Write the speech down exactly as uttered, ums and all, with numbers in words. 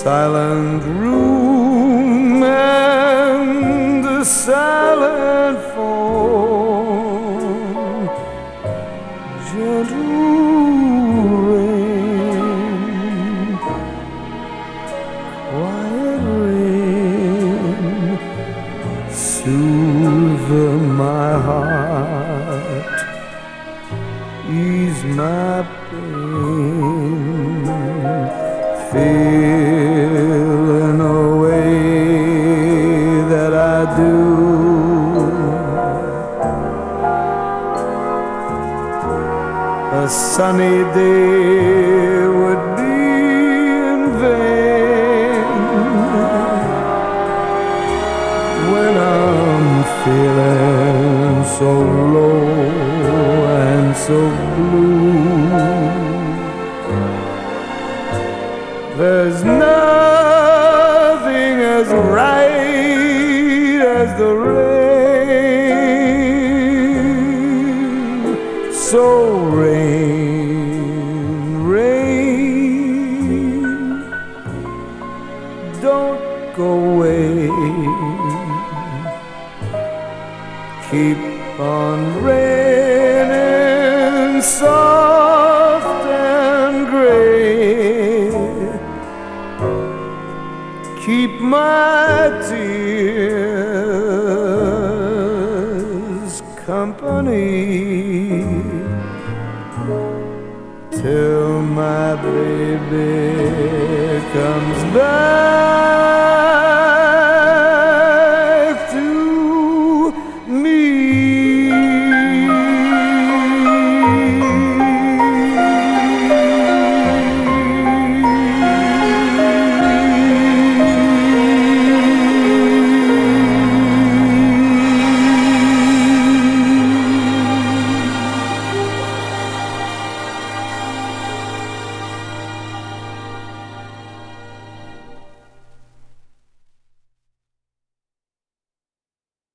silent room and the silent phone, gentle rain, quiet rain, soothe my heart, ease my pain, feel in a way that I do. A sunny day would be in vain when I'm feeling so low and so blue. There's nothing as right as the rain. So rain, rain, don't go away. Keep on raining soft and gray. Keep my tears company till my baby comes back.